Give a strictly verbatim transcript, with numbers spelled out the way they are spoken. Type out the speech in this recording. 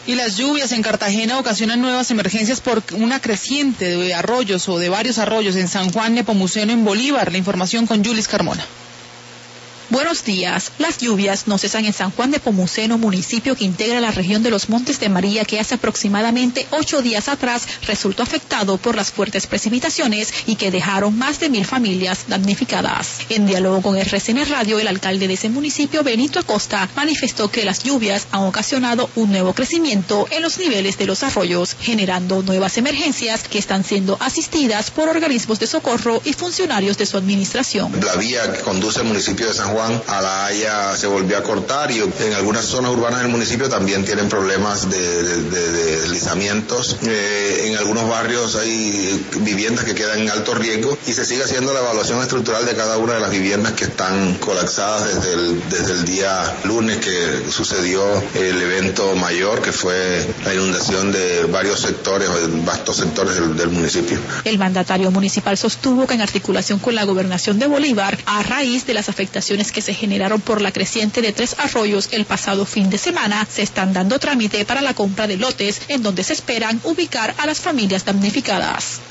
Y las lluvias en Cartagena ocasionan nuevas emergencias por una creciente de arroyos o de varios arroyos en San Juan, Nepomuceno, en Bolívar. La información con Yulis Carmona. Buenos días. Las lluvias no cesan en San Juan de Nepomuceno, municipio que integra la región de los Montes de María, que hace aproximadamente ocho días atrás resultó afectado por las fuertes precipitaciones y que dejaron más de mil familias damnificadas. En diálogo con R C N Radio, el alcalde de ese municipio, Benito Acosta, manifestó que las lluvias han ocasionado un nuevo crecimiento en los niveles de los arroyos, generando nuevas emergencias que están siendo asistidas por organismos de socorro y funcionarios de su administración. La vía que conduce al municipio de San Juan a La Haya se volvió a cortar y en algunas zonas urbanas del municipio también tienen problemas de, de, de, de deslizamientos. Eh, en algunos barrios hay viviendas que quedan en alto riesgo y se sigue haciendo la evaluación estructural de cada una de las viviendas que están colapsadas desde el, desde el día lunes que sucedió el evento mayor, que fue la inundación de varios sectores o de vastos sectores del, del municipio. El mandatario municipal sostuvo que en articulación con la gobernación de Bolívar, a raíz de las afectaciones que se generaron por la creciente de tres arroyos el pasado fin de semana, se están dando trámite para la compra de lotes en donde se esperan ubicar a las familias damnificadas.